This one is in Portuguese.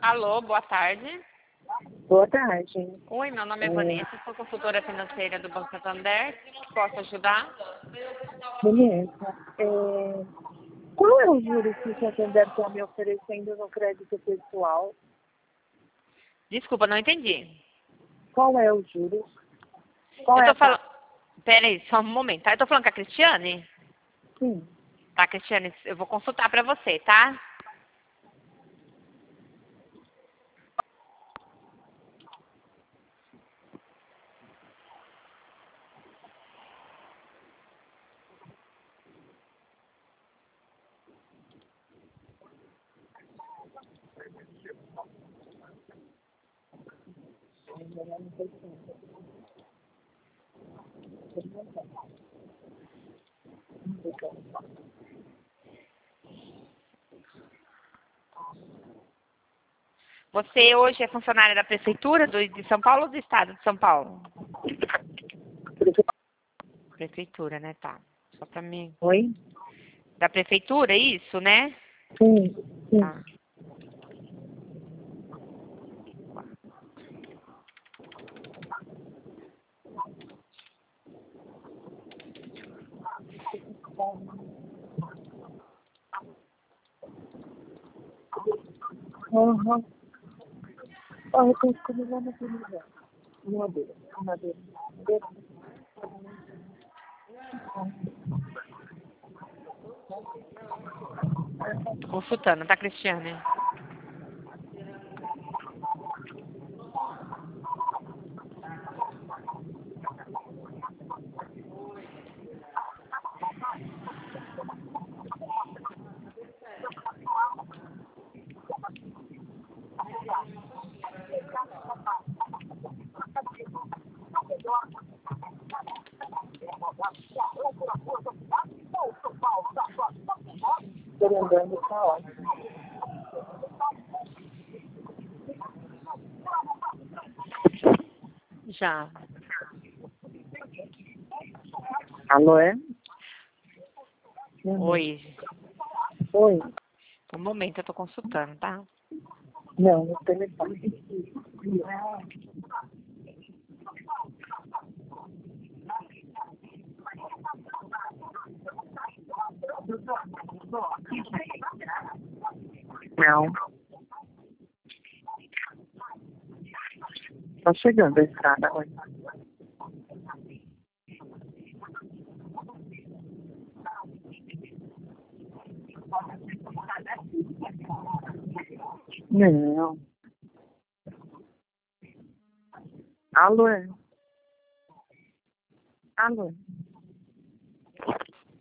Alô, boa tarde. Boa tarde. Oi, meu nome é Vanessa, sou consultora financeira do Banco Santander. Posso ajudar? Beleza. Qual é o juros que o Santander está me oferecendo no crédito pessoal? Desculpa, não entendi. Qual é o juros? Qual Eu é tô a taxa? falando... Pera aí, só um momento, tá? Eu tô falando com a Cristiane? Sim. Tá, Cristiane, eu vou consultar pra você, tá? Você hoje é funcionária da Prefeitura de São Paulo ou do Estado de São Paulo? Prefeitura, né? Tá. Só pra mim. Oi? Da Prefeitura, isso, né? Sim. Sim. Tá. Uhum. Ó, eu tenho que comer lá na televisão. Madeira. Madeira. Consultando, tá, Cristiane? Estou lembrando, tá ótimo. Já. Alô, é? Oi. Oi? Um momento, eu tô consultando, tá? Não, no telefone. Não. Tá chegando a escada hoje. Não. Alô, é? Alô?